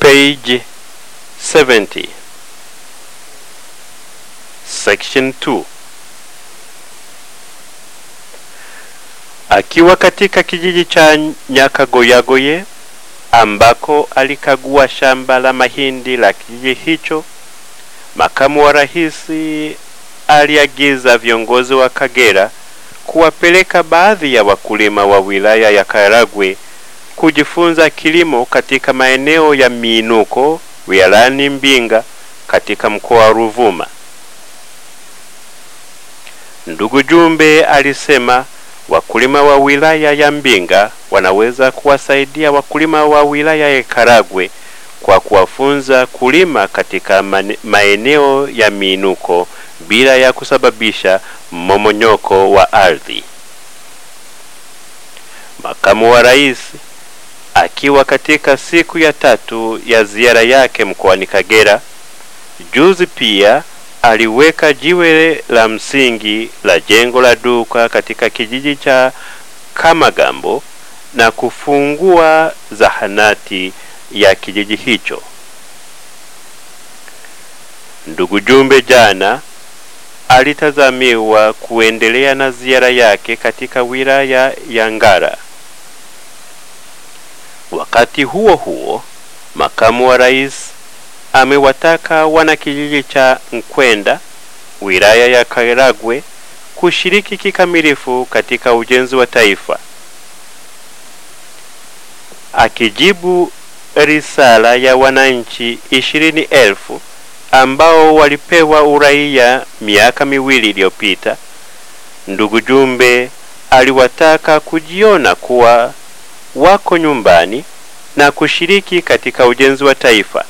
Page 70. Section 2. Akiwa katika kijiji cha Nyakagoyagoye ambako alikagua shamba la mahindi la kijiji hicho, makamu wa rais aliagiza viongozi wa Kagera kuwapeleka baadhi ya wakulima wa wilaya ya Karagwe kujifunza kilimo katika maeneo ya miinuko wilayani Mbinga katika mkoa wa Ruvuma. Ndugu Jumbe alisema wakulima wa wilaya ya Mbinga wanaweza kuwasaidia wakulima wa wilaya ya Karagwe kwa kuwafunza kulima katika maeneo ya miinuko bila ya kusababisha mmomonyoko wa ardhi. Makamu wa rais akiwa katika siku ya 3 ya ziara yake mkoani Kagera juzi pia aliweka jiwe la msingi la jengo la duka katika kijiji cha Kamagambo na kufungua zahanati ya kijiji hicho. Ndugu Jumbe jana alitazamiwa kuendelea na ziara yake katika wilaya ya Ngara. Wakati huo huo, makamu wa rais amewataka wanakijiji cha Nkwenda wilaya ya Karagwe kushiriki kikamilifu katika ujenzi wa taifa. Akijibu risala ya wananchi 20,000 ambao walipewa uraia miaka 2 iliyopita, ndugu Jumbe aliwataka kujiona kuwa wako nyumbani na kushiriki katika ujenzi wa taifa.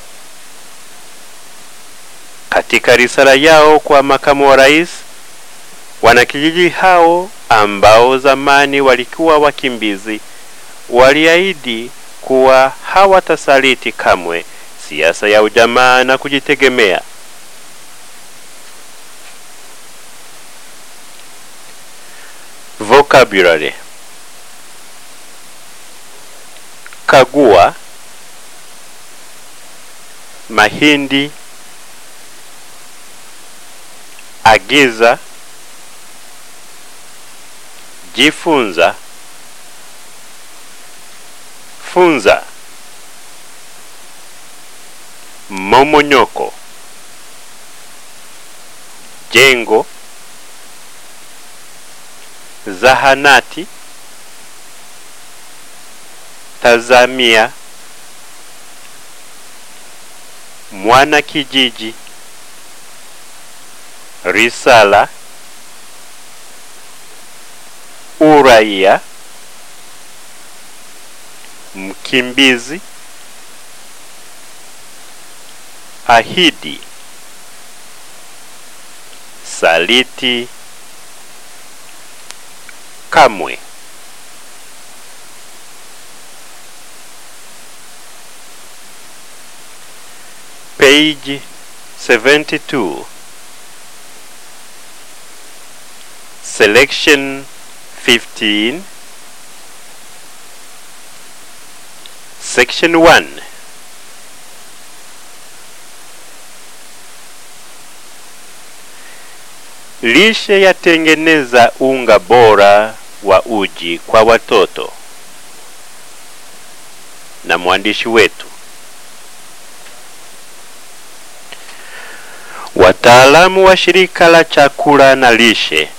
Katika risala yao kwa makamu wa rais, wanakijiji hao ambao zamani walikuwa wakimbizi waliahidi kuwa hawatasaliti kamwe siasa ya ujamaa na kujitegemea. Vocabulary: kagua, mahindi, agiza, jifunza, funza, momonyoko, jengo, zahanati, tazamia, mwana kijiji, risala, uraia, mkimbizi, ahidi, saliti, kamwe. Page 72. Selection 15. Section 1. Lishe yatengeneza unga bora wa uji kwa watoto. Na mwandishi wetu. Wataalamu wa shirika la chakula na lishe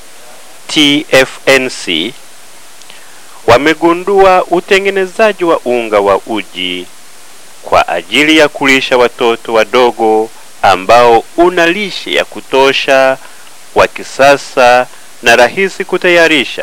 TFNC wamegundua utengenezaji wa unga wa uji kwa ajili ya kulisha watoto wadogo ambao una lishe ya kutosha, wa kisasa na rahisi kutayarisha.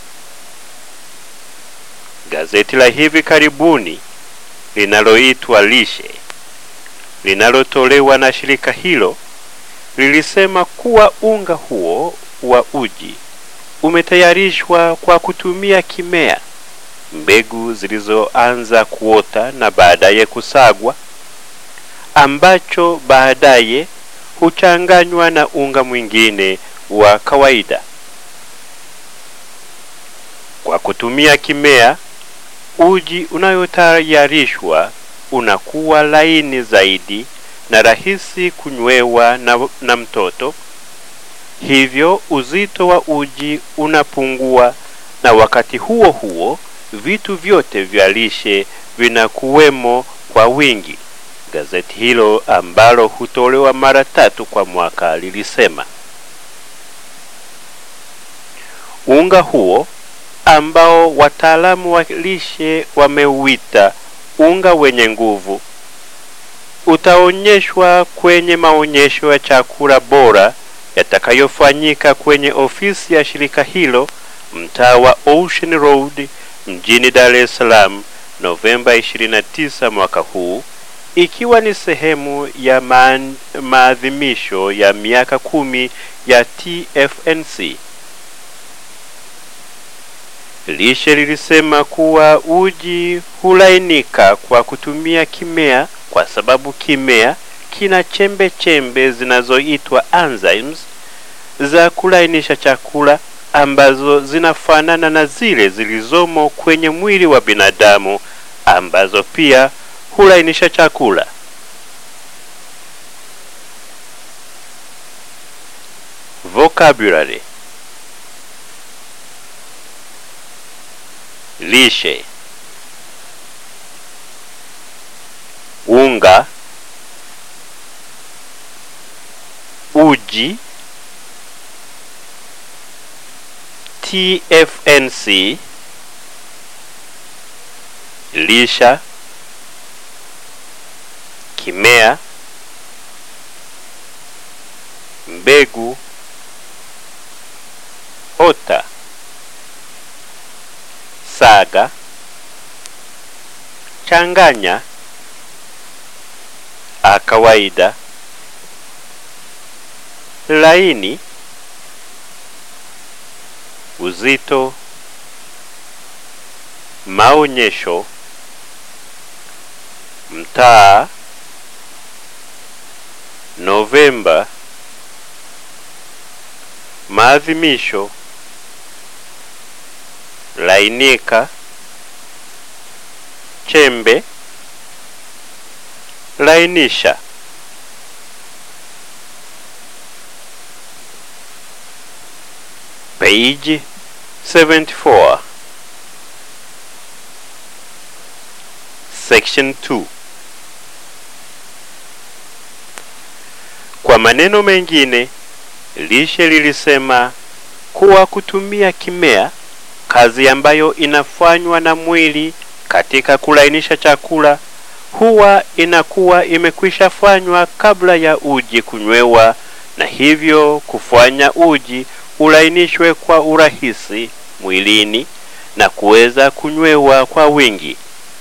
Gazeti la hivi karibuni linaloitwa Lishe, linalotolewa na shirika hilo, lilisema kuwa unga huo wa uji umetayarishwa kwa kutumia kimea, mbegu zilizoanza kuota na baadaye kusagwa, ambacho baadaye huchanganywa na unga mwingine wa kawaida. Kwa kutumia kimea, uji unayotayarishwa unakuwa laini zaidi na rahisi kunywewa na mtoto. Hivyo uzito wa uji unapungua, na wakati huo huo vitu vyote vya lishe vinakuwemo kwa wingi. Gazeti hilo ambalo hutolewa mara 3 kwa mwaka lilisema. Unga huo ambao wataalamu wa lishe wameuita unga wenye nguvu utaonyeshwa kwenye maonyesho ya chakula bora yatakayofanyika kwenye ofisi ya shirika hilo mtaa wa Ocean Road mjini Dar es Salaam Novemba 29 mwaka huu, ikiwa ni sehemu ya maadhimisho ya miaka 10 ya TFNC. Lishe lilisema kuwa uji hulainika kwa kutumia kimea kwa sababu kimea kina chembe zinazoitwa enzymes za kulainisha chakula ambazo zinafanana na zile zilizomo kwenye mwili wa binadamu ambazo pia hulainisha chakula. Vocabulary. Lishe: unga, uji, TFNC, lisha, kimea, mbegu, ota, saga, changanya, kawaida, laini, uzito, maonyesho, mtaa, Novemba, maadhimisho, lainika, chembe, lainisha. Page 74. Section 2. Kwa maneno mengine, lishe lilisema kuwa kutumia kimea, kazi ambayo inafanywa na mwili katika kulainisha chakula, huwa inakuwa imekwisha fanywa kabla ya uji kunywewa, na hivyo kufanya uji ulainishwe kwa urahisi mwilini na kuweza kunywewa kwa wingi.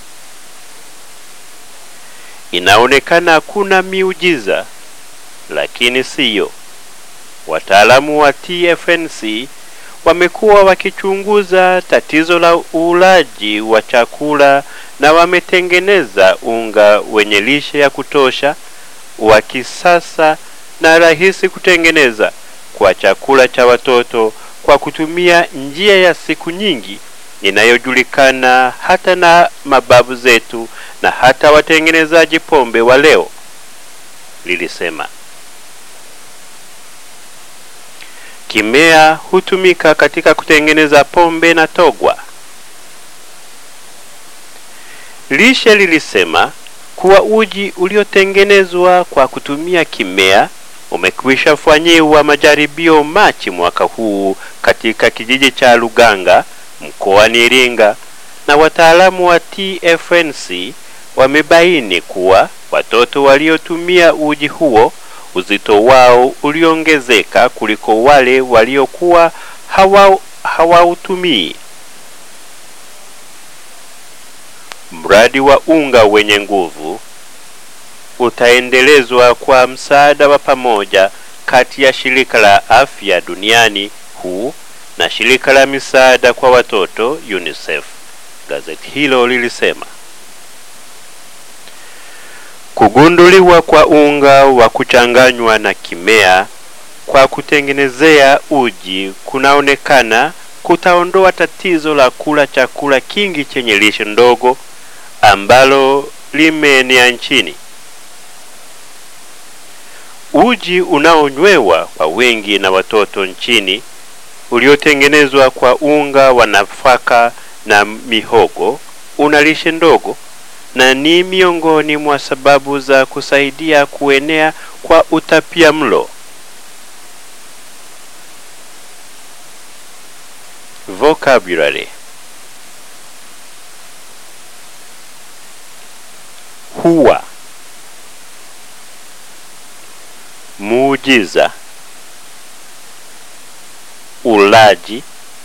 Inaonekana kuna miujiza, lakini siyo. Wataalamu wa TFNC wamekuwa wakichunguza tatizo la ulaji wa chakula na wametengeneza unga wenye lishe ya kutosha, wa kisasa na rahisi kutengeneza kwa chakula cha watoto kwa kutumia njia ya siku nyingi inayojulikana hata na mababu zetu na hata watengenezaji pombe wa leo, lilisema. Kimea hutumika katika kutengeneza pombe na togwa. Lishe lilisema kuwa uji uliotengenezwa kwa kutumia kimea umekwisha fanyiwa majaribio Machi mwaka huu katika kijiji cha Luganga mkoani Iringa, na wataalamu wa TFNC wamebaini kuwa watoto waliotumia uji huo uzito wao uliongezeka kuliko wale waliokuwa hawautumii. Mradi wa unga wenye nguvu utaendelezwa kwa msaada wa pamoja kati ya Shirika la Afya Duniani WHO na Shirika la Misaada kwa Watoto UNICEF, gazeti hilo lilisema. Kugunduliwa kwa unga wa kuchanganywa na kimea kwa kutengenezea uji kunaonekana kutaondoa tatizo la kula chakula kingi chenye lishe ndogo ambalo limeenea nchini. Uji unaonywewa kwa wengi na watoto nchini, uliotengenezwa kwa unga wa nafaka na mihogo, una lishe ndogo na ni miongoni mwa sababu za kusaidia kuenea kwa utapiamlo. Vocabulary: huwa, muujiza, ulaji,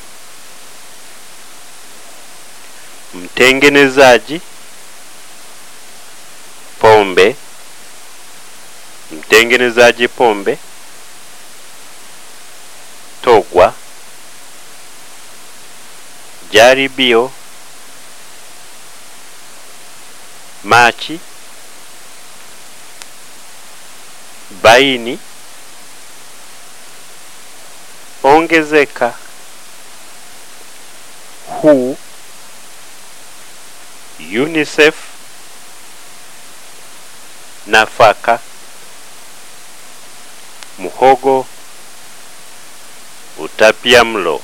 mtengenezaji, pombe, mtengenezaji pombe, togwa, jaribio, machi, baini, ongezeka, WHO, UNICEF, nafaka, muhogo, utapiamlo.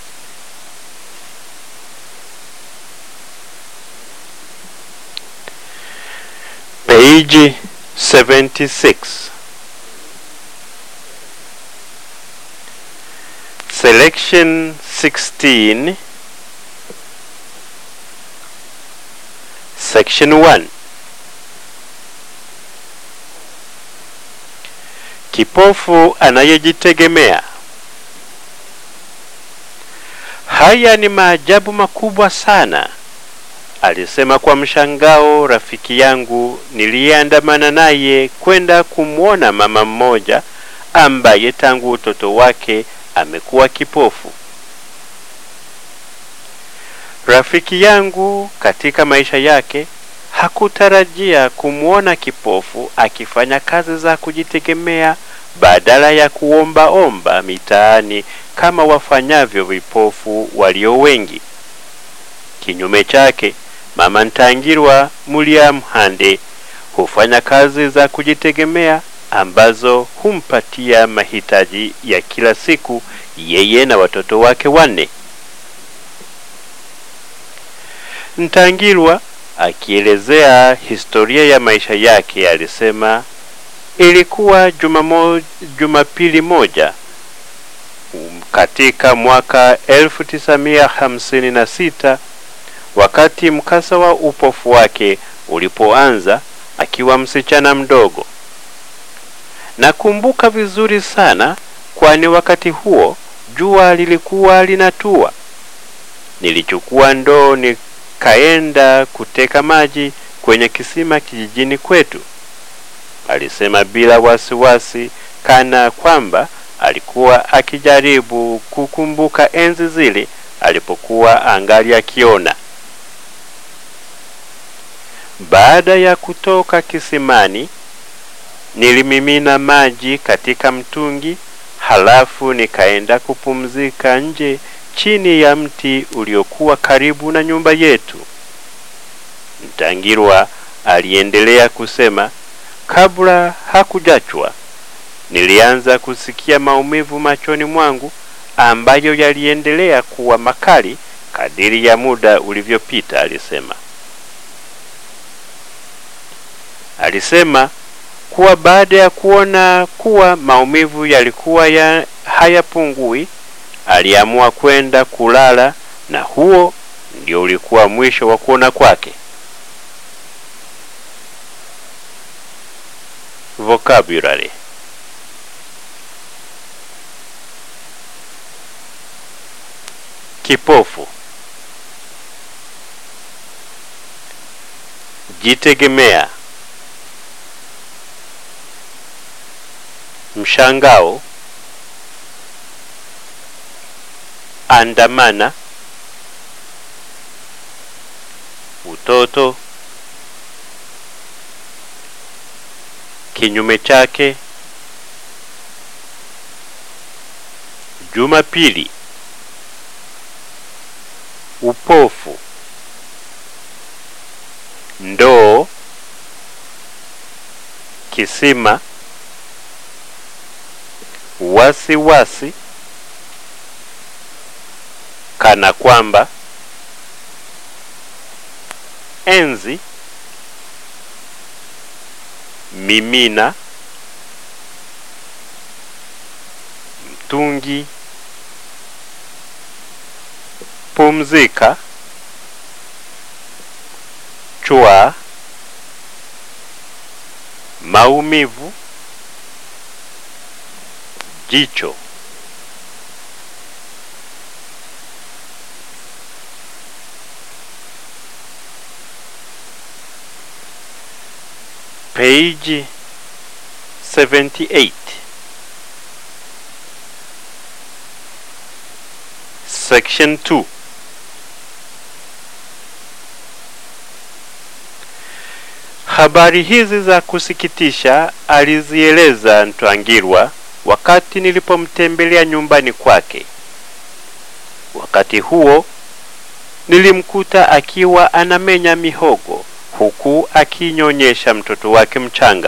Page 76. Selection 16, Section 1. Kipofu anayejitegemea. Haya ni maajabu makubwa sana, alisema kwa mshangao rafiki yangu niliyeandamana naye kwenda kumwona mama mmoja ambaye tangu utoto wake amekuwa kipofu. Rafiki yangu katika maisha yake hakutarajia kumwona kipofu akifanya kazi za kujitegemea badala ya kuomba mitaani kama wafanyavyo vipofu walio wengi. Kinyume chake, Mama Ntangirwa Mulyamhande hufanya kazi za kujitegemea ambazo humpatia mahitaji ya kila siku yeye na watoto wake 4. Ntangirwa akielezea historia ya maisha yake alisema, ilikuwa Jumapili moja katika mwaka 1956 wakati mkasa wa upofu wake ulipoanza akiwa msichana mdogo. Nakumbuka vizuri sana kwani wakati huo jua lilikuwa linatua. Nilichukua ndoo nikaenda kuteka maji kwenye kisima kijijini kwetu, alisema bila wasiwasi, kana kwamba alikuwa akijaribu kukumbuka enzi zile alipokuwa angali akiona. Baada ya kutoka kisimani, nilimimina maji katika mtungi, halafu nikaenda kupumzika nje chini ya mti uliokuwa karibu na nyumba yetu. Ntangirwa aliendelea kusema, kabla hakujachwa nilianza kusikia maumivu machoni mwangu ambayo yaliendelea kuwa makali kadiri ya muda ulivyopita, alisema kuwa baada ya kuona kuwa maumivu yalikuwa hayapungui, aliamua kwenda kulala na huo ndio ulikuwa mwisho wa kuona kwake. Vocabulary: kipofu, jitegemea, mshangao, andamana, utoto, kinyume chake, Jumapili, upofu, ndoo, kisima, wasiwasi, kana kwamba, enzi, mimina, mtungi, pumzika, chua, maumivu, jicho. Page 78. Section 2. Habari hizi za kusikitisha alizieleza Ntwangirwa wakati nilipomtembelea nyumbani kwake. Wakati huo nilimkuta akiwa anamenya mihogo huku akinyonyesha mtoto wake mchanga.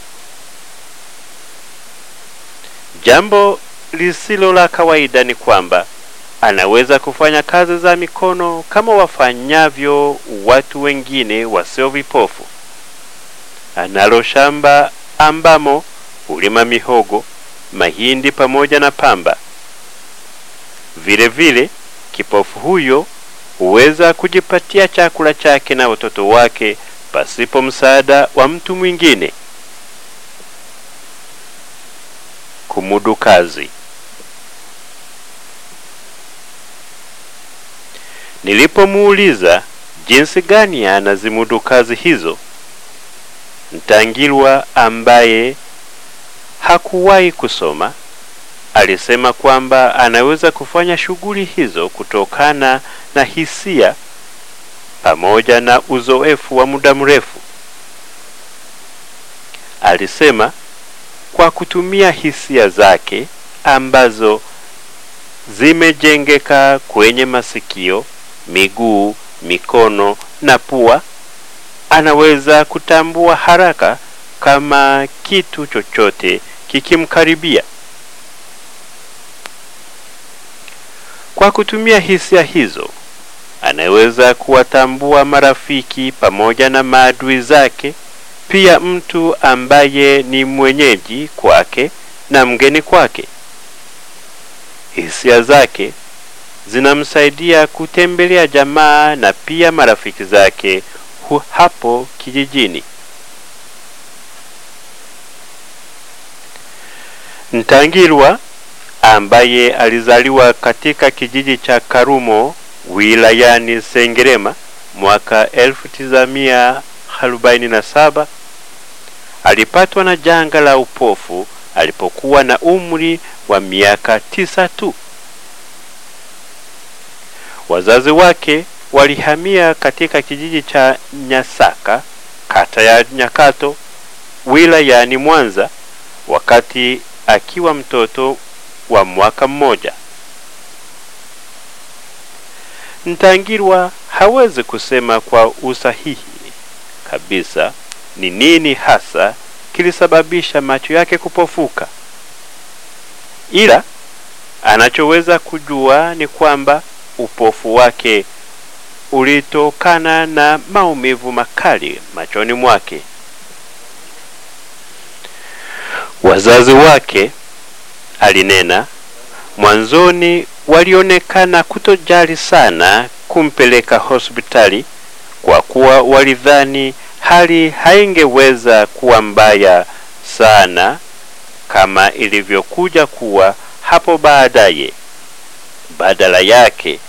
Jambo lisilo la kawaida ni kwamba anaweza kufanya kazi za mikono kama wafanyavyo watu wengine wasio vipofu. Analo shamba ambamo hulima mihogo, mahindi pamoja na pamba. Vile vile kipofu huyo huweza kujipatia chakula chake na watoto wake pasipo msaada wa mtu mwingine. Kumudu kazi. Nilipomuuliza jinsi gani anazimudu kazi hizo, Ntangirwa ambaye hakuwahi kusoma alisema kwamba anaweza kufanya shughuli hizo kutokana na hisia pamoja na uzoefu wa muda mrefu. Alisema kwa kutumia hisia zake ambazo zimejengeka kwenye masikio, miguu, mikono na pua, anaweza kutambua haraka kama kitu chochote kikimkaribia. Kwa kutumia hisia hizo, anaweza kuwatambua marafiki pamoja na maadui zake, pia mtu ambaye ni mwenyeji kwake na mgeni kwake. Hisia zake zinamsaidia kutembelea jamaa na pia marafiki zake hapo kijijini. Ntangirwa ambaye alizaliwa katika kijiji cha Karumo wilayani Sengerema mwaka 1947 alipatwa na janga la upofu alipokuwa na umri wa miaka 9 tu. Wazazi wake walihamia katika kijiji cha Nyasaka, kata ya Nyakato, wilayani Mwanza wakati akiwa mtoto wa mwaka mmoja. Ntangirwa hawezi kusema kwa usahihi kabisa ni nini hasa kilisababisha macho yake kupofuka. Ila anachoweza kujua ni kwamba upofu wake ulitokana na maumivu makali machoni mwake. Wazazi wake, alinena, mwanzoni walionekana kutojali sana kumpeleka hospitali kwa kuwa walidhani hali haingeweza kuwa mbaya sana kama ilivyokuja kuwa hapo baadaye. Badala yake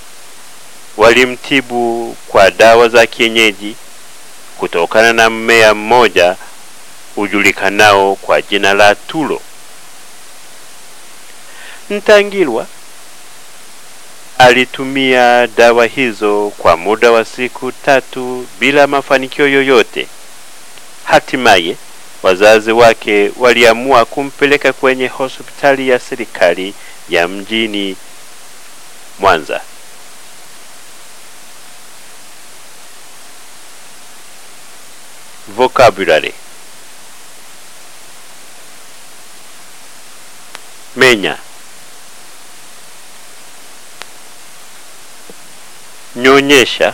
walimtibu kwa dawa za kienyeji kutokana na mmea mmoja ujulikanao kwa jina la tulo. Ntangirwa alitumia dawa hizo kwa muda wa siku 3 bila mafanikio yoyote. Hatimaye wazazi wake waliamua kumpeleka kwenye hospitali ya serikali ya mjini Mwanza. Vocabulary. menya, nyonyesha,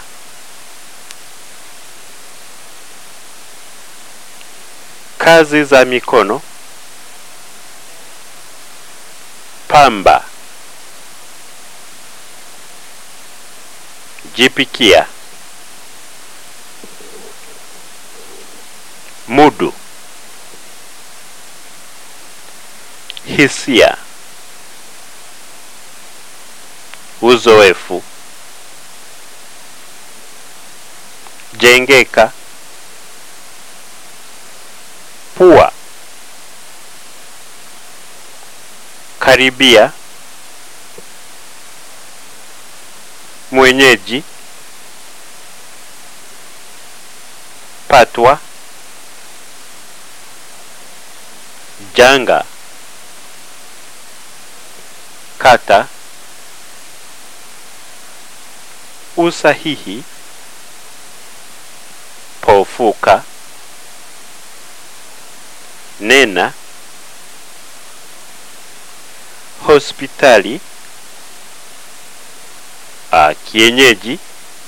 kazi za mikono, pamba, jipikia, mudu, hisia, uzoefu, jengeka, pua, karibia, mwenyeji, patwa, janga, kata, usahihi, pofuka, nena, hospitali, kienyeji,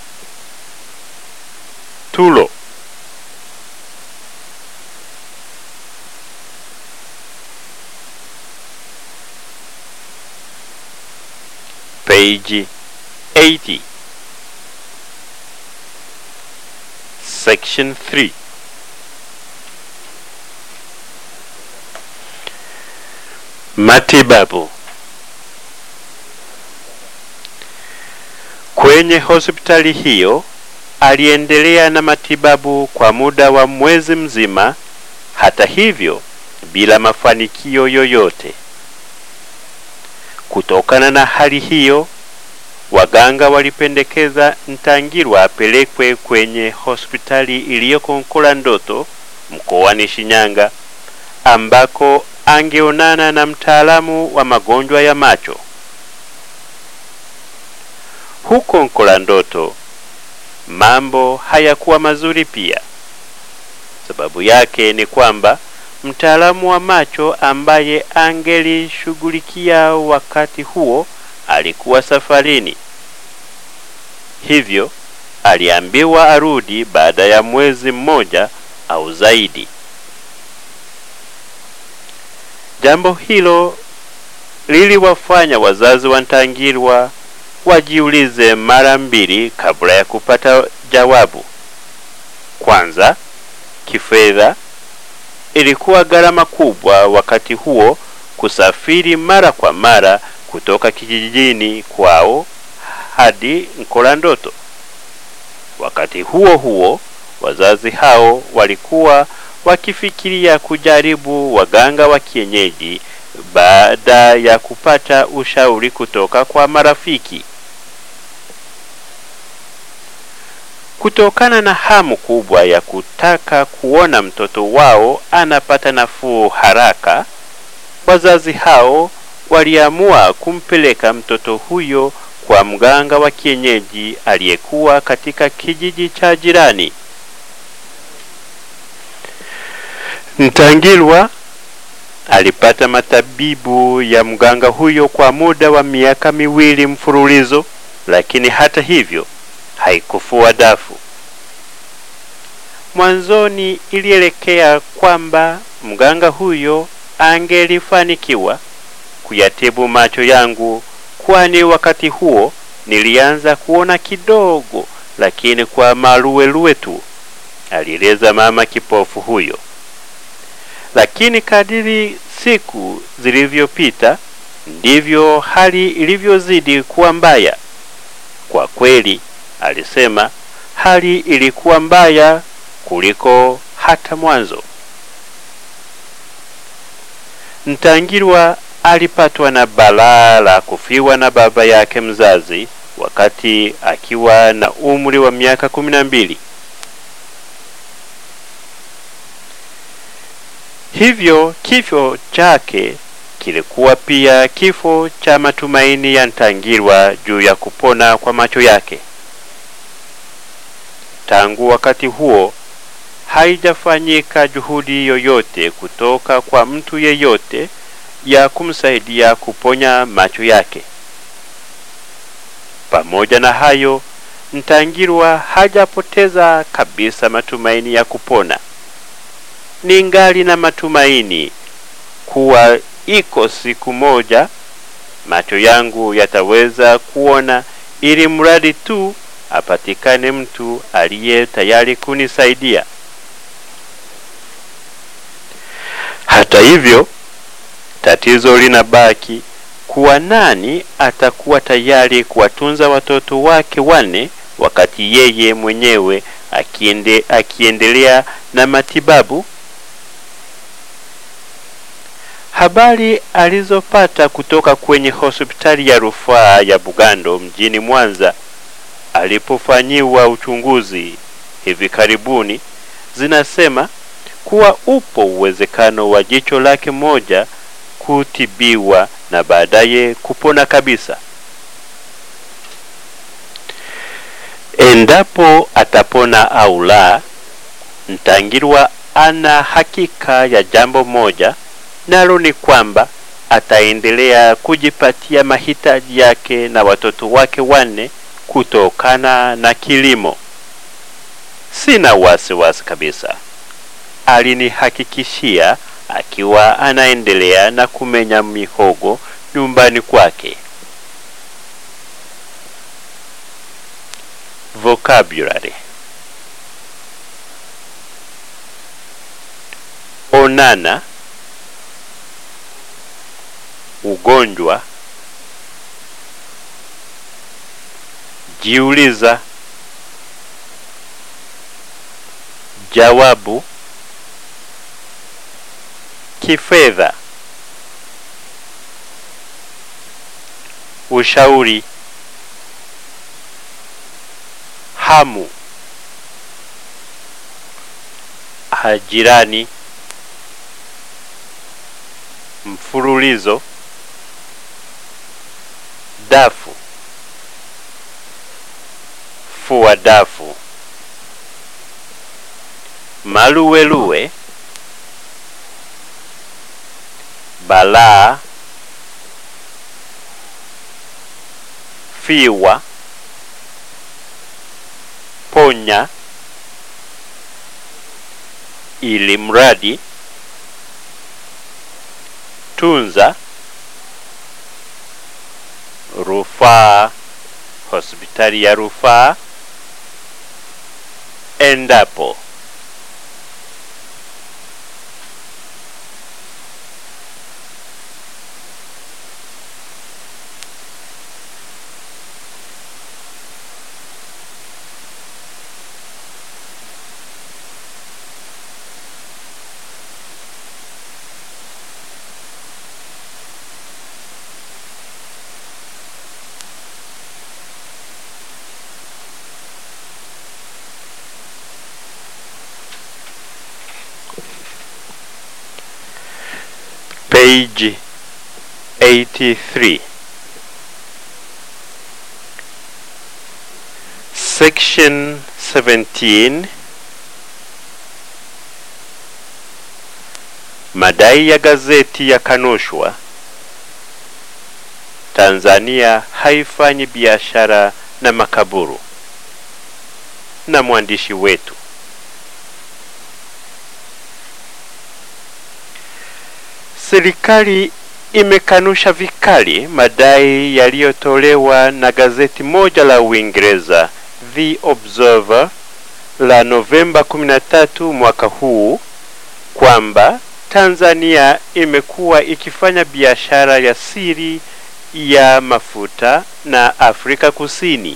tulo, page 80, section 3. Matibabu. Kwenye hospitali hiyo aliendelea na matibabu kwa muda wa mwezi mzima, hata hivyo bila mafanikio yoyote. Kutokana na hali hiyo, waganga walipendekeza Ntangirwa apelekwe kwenye hospitali iliyoko Nkolandoto mkoani Shinyanga, ambako angeonana na mtaalamu wa magonjwa ya macho. Huko Nkolandoto mambo hayakuwa mazuri pia. Sababu yake ni kwamba mtaalamu wa macho ambaye angelishughulikia wakati huo alikuwa safarini. Hivyo aliambiwa arudi baada ya mwezi mmoja au zaidi. Jambo hilo liliwafanya wazazi wa Ntangirwa wajiulize mara mbili kabla ya kupata jawabu. Kwanza, kifedha. Ilikuwa gharama kubwa wakati huo kusafiri mara kwa mara kutoka kijijini kwao hadi Nkolandoto. Wakati huo huo, wazazi hao walikuwa wakifikiria kujaribu waganga wa kienyeji baada ya kupata ushauri kutoka kwa marafiki. Kutokana na hamu kubwa ya kutaka kuona mtoto wao anapata nafuu haraka, wazazi hao waliamua kumpeleka mtoto huyo kwa mganga wa kienyeji aliyekuwa katika kijiji cha jirani. Ntangirwa alipata matabibu ya mganga huyo kwa muda wa miaka 2 mfululizo, lakini hata hivyo haikufua dafu. Mwanzoni ilielekea kwamba mganga huyo angelifanikiwa kuyatibu macho yangu, kwani wakati huo nilianza kuona kidogo, lakini kwa maluelue tu, alieleza mama kipofu huyo. Lakini kadiri siku zilivyopita ndivyo hali ilivyozidi kuwa mbaya. Kwa kweli, alisema, hali ilikuwa mbaya kuliko hata mwanzo. Ntangirwa alipatwa na balaa la kufiwa na baba yake mzazi wakati akiwa na umri wa miaka 12. Hivyo kifo chake kilikuwa pia kifo cha matumaini ya Ntangirwa juu ya kupona kwa macho yake. Tangu wakati huo haijafanyika juhudi yoyote kutoka kwa mtu yeyote ya kumsaidia kuponya macho yake. Pamoja na hayo, Ntangirwa hajapoteza kabisa matumaini ya kupona. Ningali na matumaini kuwa iko siku moja macho yangu yataweza kuona, ili mradi tu apatikane mtu aliye tayari kunisaidia. Hata hivyo, tatizo linabaki kuwa nani atakuwa tayari kuwatunza watoto wake 4 wakati yeye mwenyewe akiendelea na matibabu. Habari alizopata kutoka kwenye hospitali ya rufaa ya Bugando mjini Mwanza alipofanyiwa uchunguzi hivi karibuni zinasema kuwa upo uwezekano wa jicho lake moja kutibiwa na baadaye kupona kabisa. Endapo atapona au la, Ntangirwa ana hakika ya jambo moja, nalo ni kwamba ataendelea kujipatia mahitaji yake na watoto wake 4 kutokana na kilimo. Sina wasiwasi kabisa, alinihakikishia akiwa anaendelea na kumenya mihogo nyumbani kwake. Vocabulary: onana, ugonjwa, jiuliza, jawabu, kifedha, ushauri, hamu, jirani, mfululizo, dafu, fua dafu, maluweluwe, balaa, fiwa, ponya, ili mradi, tunza, rufaa, hospitali ya rufaa, endapo. Page 83. Section 17. Madai ya gazeti ya kanushwa. Tanzania haifanyi biashara na makaburu. Na mwandishi wetu. Serikali imekanusha vikali madai yaliyotolewa na gazeti moja la Uingereza, The Observer, la Novemba 13 mwaka huu kwamba Tanzania imekuwa ikifanya biashara ya siri ya mafuta na Afrika Kusini.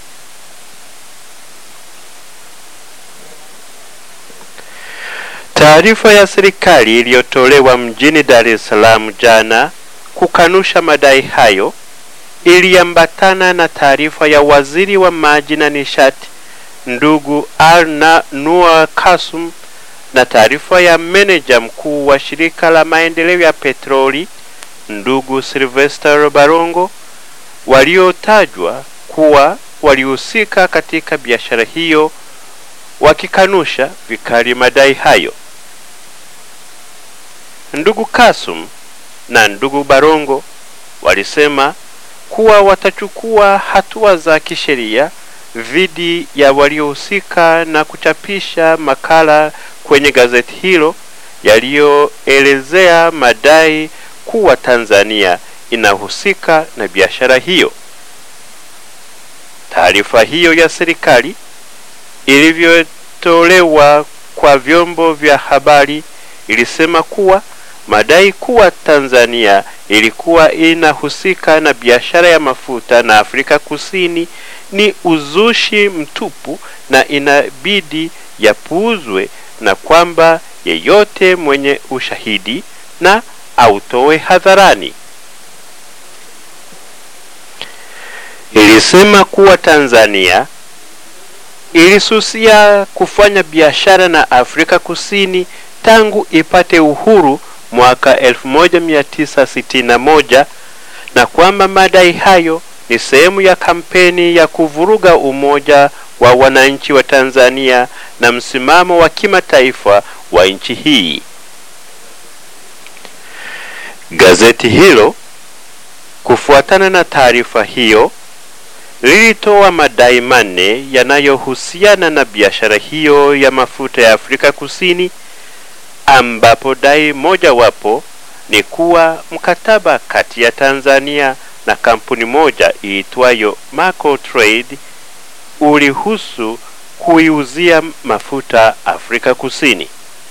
Taarifa ya serikali iliyotolewa mjini Dar es Salaam jana kukanusha madai hayo iliambatana na taarifa ya waziri wa maji na nishati ndugu Nur Kasum na taarifa ya meneja mkuu wa shirika la maendeleo ya petroli ndugu Sylvester Barongo, waliotajwa kuwa walihusika katika biashara hiyo, wakikanusha vikali madai hayo. Ndugu Kasum na ndugu Barongo walisema kuwa watachukua hatua za kisheria dhidi ya waliohusika na kuchapisha makala kwenye gazeti hilo yaliyoelezea madai kuwa Tanzania inahusika na biashara hiyo. Taarifa hiyo ya serikali ilivyotolewa kwa vyombo vya habari ilisema kuwa madai kuwa Tanzania ilikuwa inahusika na biashara ya mafuta na Afrika Kusini ni uzushi mtupu na inabidi yapuuzwe, na kwamba yeyote mwenye ushahidi na autoe hadharani. Ilisema kuwa Tanzania ilisusia kufanya biashara na Afrika Kusini tangu ipate uhuru mwaka 1961 na kwamba madai hayo ni sehemu ya kampeni ya kuvuruga umoja wa wananchi wa Tanzania na msimamo wa kimataifa wa nchi hii. Gazeti hilo kufuatana na taarifa hiyo lilitoa madai manne yanayohusiana na biashara hiyo ya mafuta ya Afrika Kusini, ambapo dai moja wapo ni kuwa mkataba kati ya Tanzania na kampuni moja iitwayo Macro Trade ulihusu kuiuzia mafuta Afrika Kusini.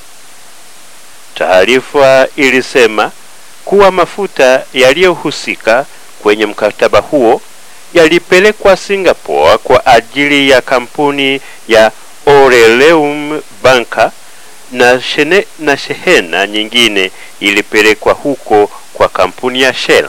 Taarifa ilisema kuwa mafuta yaliyohusika kwenye mkataba huo yalipelekwa Singapore kwa ajili ya kampuni ya Oreleum Banka na shehena nyingine ilipelekwa huko kwa kampuni ya Shell.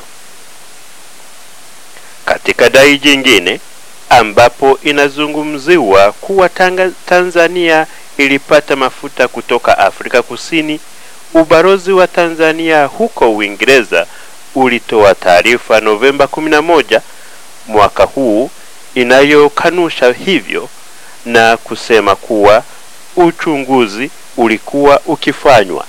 Katika dai jingine ambapo inazungumziwa kuwa Tanzania ilipata mafuta kutoka Afrika Kusini, ubalozi wa Tanzania huko Uingereza ulitoa taarifa Novemba 11 mwaka huu inayokanusha hivyo na kusema kuwa uchunguzi ulikuwa ukifanywa.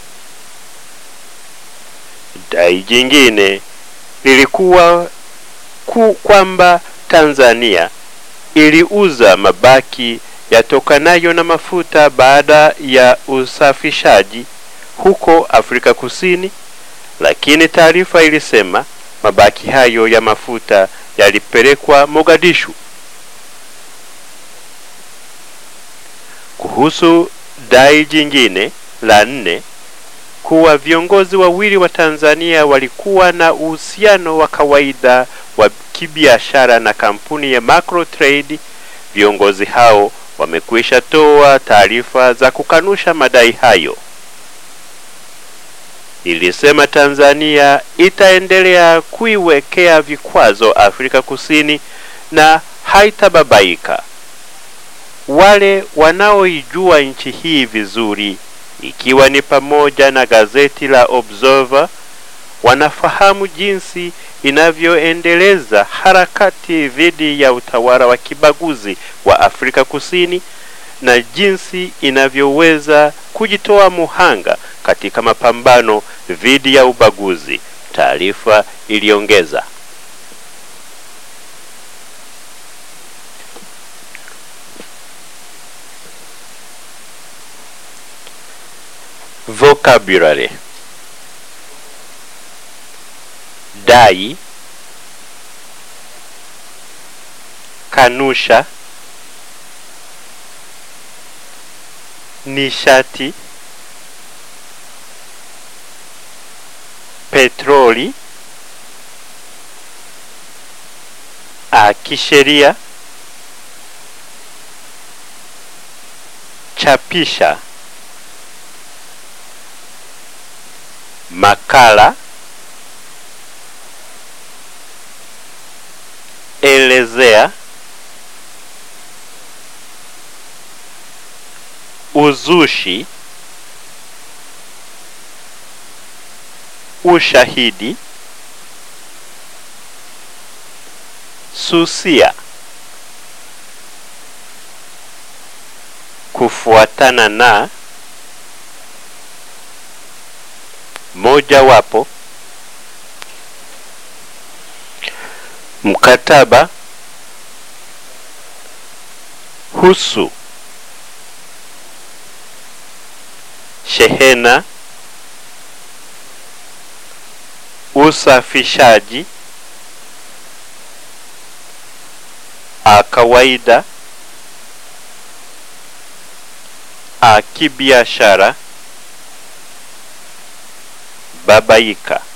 Dai jingine lilikuwa kwamba Tanzania iliuza mabaki yatokanayo na mafuta baada ya usafishaji huko Afrika Kusini, lakini taarifa ilisema mabaki hayo ya mafuta yalipelekwa Mogadishu. Kuhusu dai jingine la 4 kuwa viongozi wawili wa Tanzania walikuwa na uhusiano wa kawaida wa kibiashara na kampuni ya Macro Trade, viongozi hao wamekwisha toa taarifa za kukanusha madai hayo. Ilisema Tanzania itaendelea kuiwekea vikwazo Afrika Kusini na haitababaika. Wale wanaoijua nchi hii vizuri, ikiwa ni pamoja na gazeti la Observer, wanafahamu jinsi inavyoendeleza harakati dhidi ya utawala wa kibaguzi wa Afrika Kusini na jinsi inavyoweza kujitoa muhanga katika mapambano dhidi ya ubaguzi, taarifa iliongeza. Vocabulary: dai, kanusha, nishati, petroli, kisheria, chapisha, makala, elezea, uzushi, ushahidi, susia, kufuatana na, moja wapo, Mkataba husu shehena, usafishaji, kawaida, kibiashara, babaika.